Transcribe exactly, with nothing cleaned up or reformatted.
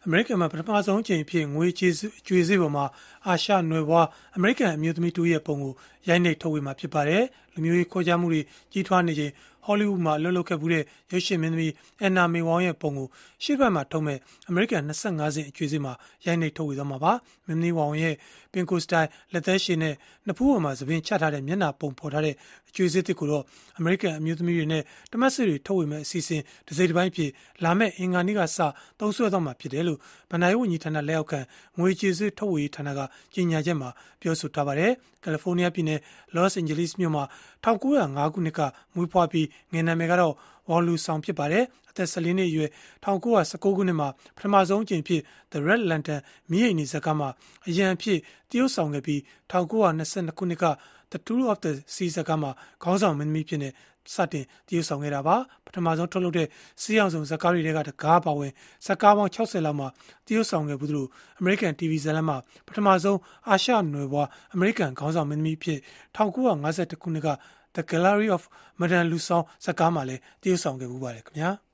အမေရိကန်မှာပထမဆုံးအကြိမ်အဖြစ်ငွေကြေးကျွေးစေးပေါ်မှာအာရှနွယ်ဘွားအမေရိကန်အမျိုးသမီးတို့ရဲ့ပုံကိုရိုက်နှိပ်ထုတ်ဝေမှာဖြစ်ပါတယ်။လူမျိုးရေးခေါ်ကြမှုတွေကြီးထွားနေချိန်ဟောလိဝုဒ်မှာအလုပ်လုပ်ခဲ့မှုတဲ့ရုပ်ရှင်မင်းသမီးအန်နာမေဝေါင်းရဲ့ပုံကိုရှေ့ဘက်မှာထုတ်မဲ့အမေရိကန်နှစ်ဆယ့်ငါးစင်အကျွေးစေးမှာရိုက်နှိပ်ထုတ်ဝေသွားမှာပါ။မင်းသမီးဝေါင်းရဲ့ပင်ကိုစတိုင်လက်သက်ရှည်နဲ့နှစ်ဖူးပေါ်မှာသပင်ချထားတဲ့မျက်နှာပုံဖော်ထားတဲ့အကျွေးစေးတစ်ကိုတော့အမေရိကန်အမျိုးသမီးတွေနဲ့တမတ်စစ်တွေထုတ်ဝေမဲ့အစီအစဉ်ဒစိမ့်တစ်ပိုင်းဖြစ်လာမဲ့အင်္ဂါနေ့ကစသုံးဆွဲသွားမှာဖြစ်တယ်လို့ဗန်နာရေးဝန်ကြီးဌာနလက်အောက်ခံငွေကြေးစေးထုတ်ဝေရေးဌာနကကြေညာချက်မှာပြောဆိုထားပါတယ်။ကယ်လီဖိုးနီးယားပြည်နယ်လော့စ်အိန်ဂျလိစ်မြို့မှာ၁၉၀၅ခုနှစ်ကမွေးဖွားပြီးငယ်နာမည်ကတော့ဝေါ်လူဆောင်ဖြစ်ပါတယ်။အသက်၁၄နှစ်အရွယ်၁၉၁၉ခုနှစ်မှာပထမဆုံးအကြိမ်ဖြစ် The Red Lantern မီးအိမ်နေဇာတ်ကားမှာအရန်အဖြစ်တရုတ်ဆောင်ခဲ့ပြီး၁၉၂၂ခုနှစ်က The Tool of the Sea ဇာတ်ကားမှာခေါင်းဆောင်မင်းသမီးဖြစ်နေစတင်တရုတ်ဆောင်ခဲ့တာပါပထမဆုံးထုတ်လုပ်တဲ့စီးအောင်စုံဇာတ်ကားတွေကတကားပါဝင်ဇာတ်ကားပေါင်း၆၀လောက်မှာတရုတ်ဆောင်ခဲ့ဘူးလို့အမေရိကန် တီဗီ ဇာတ်လမ်းမှာပထမဆုံးအာရှနွယ်ဘွားအမေရိကန်ခေါင်းဆောင်မင်းသမီးဖြစ်၁၉၅၁ခုနှစ်က The Gallery of Madame Lusson ဇာတ်ကားမှာလည်းတရုတ်ဆောင်ခဲ့ဘူးပါတယ်ခင်ဗျာ